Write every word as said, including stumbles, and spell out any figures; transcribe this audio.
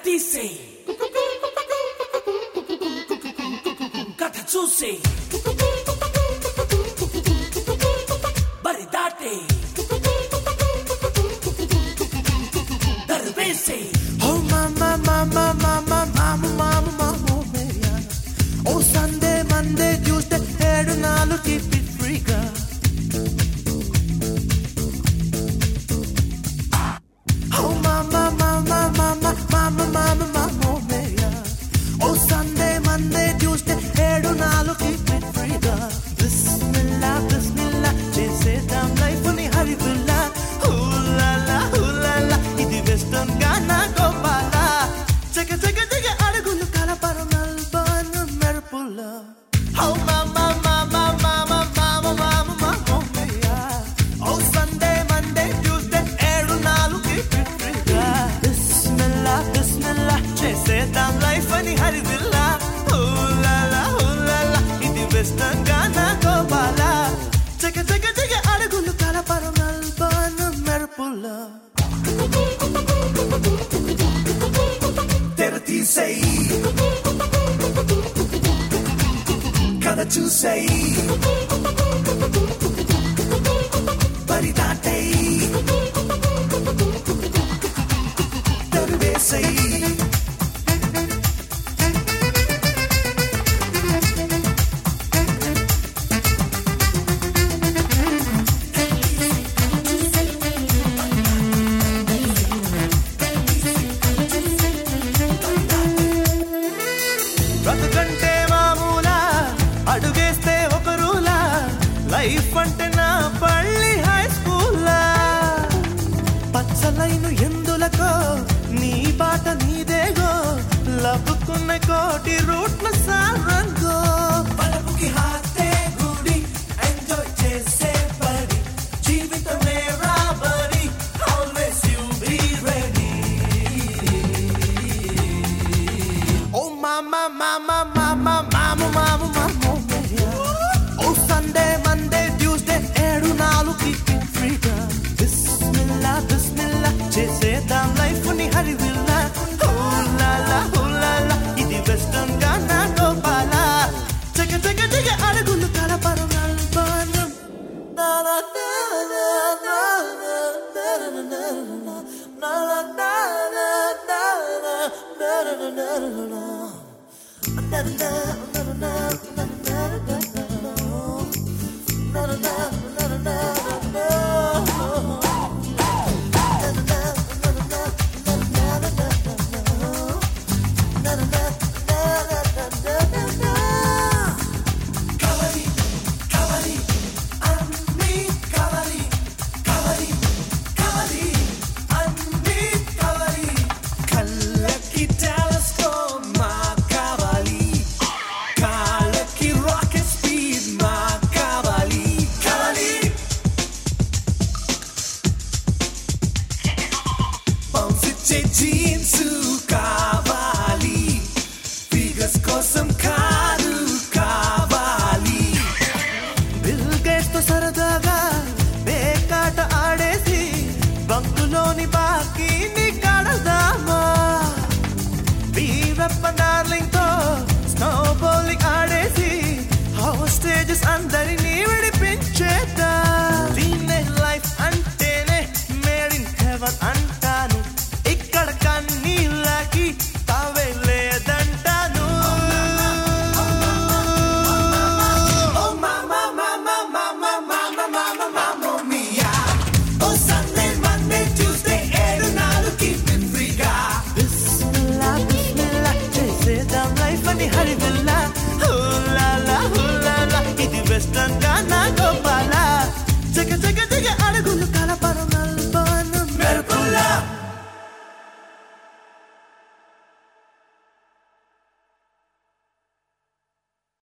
తీసే కథ చూసే బరి దాటే దర్వేసే Oh mama mama mama mama mama mama meya Oh Sunday Monday Tuesday ఏడు నాలుగు keep it free గా Oh mama mama mama mama mama mama meya Oh Sunday Monday Tuesday ఏడు నాలుగు keep it free గా Bismillah Bismillah చేసేద్దాం life ని హరిబుల్లా హుల్లాలా హుల్లాలా ఇది వెస్టర్న్ గానా గోపాలా చెక చెక చెక అడుగులు కలపరు నల్బాను మెరుపుల్లా Oh mama mama mama mama mama mama meya Oh Sunday Monday Tuesday ఏడు నాలుగు keep it free గా Bismillah Bismillah చేసేద్దాం లైఫ్ ని హరిబుల్లా హుల్లాలా హుల్లాలా ఇది వెస్టర్న్ గానా గోపాలా చెక చెక చెక అడుగులు కలపరు నల్బాను మెరుపుల్లా తెర తీసే కథ చూసే బరి దాటే దర్వేసే బ్రతుకంటే మామూలా అడుగేస్తే ఒక రూలా లైఫ్ అంటే నా పళ్ళి హై స్కూలా పచ్చలైను ఎందులకో నీ బాట నీదేగో లబ్బుకున్న కోటి రూట్ల సారంగో బలపుకి హాతే గుడి ఎంజాయ్ చేసే బడి జీవితమే రాబడి always you be ready Oh mama mama mama mama mama mama meya Oh Sunday Monday Tuesday ఏడు నాలుగు keep it free గా Bismillah Bismillah చేసేద్దాం లైఫ్ ని హరివిల్లా హుల్లాలా హుల్లాలా ఇది వెస్టర్న్ గానా గోపాలా చెక చెక చెక అడుగులు కలపరు నల్బానం నా నా నా నా నా నా నా నా నా కవరి కవరి అన్ని కవరి కవరి కవరి అన్ని కవరి కళ్ళకి టెలిస్కోప్ మా కావాలి కాళ్ళకి రాకెట్ స్పీడ్ మా కావాలి కవరి బౌన్స్ ఇచ్చే జీన్స్ కావాలి ఫిగర్స్ కోసం కారు కావాలి బిల్ గేట్స్ తో సరదాగా బేకాట ఆడేసి బంకులోని బాకీని కడదామా వీరప్ప డార్లింగ్ తో స్నో బౌలింగ్ ఆడేసి హోస్టేజెస్ అందరినీ విడిపించేద్దా దీన్నే లైఫ్ అంటేనే మేడ్ ఇన్ హెవెన్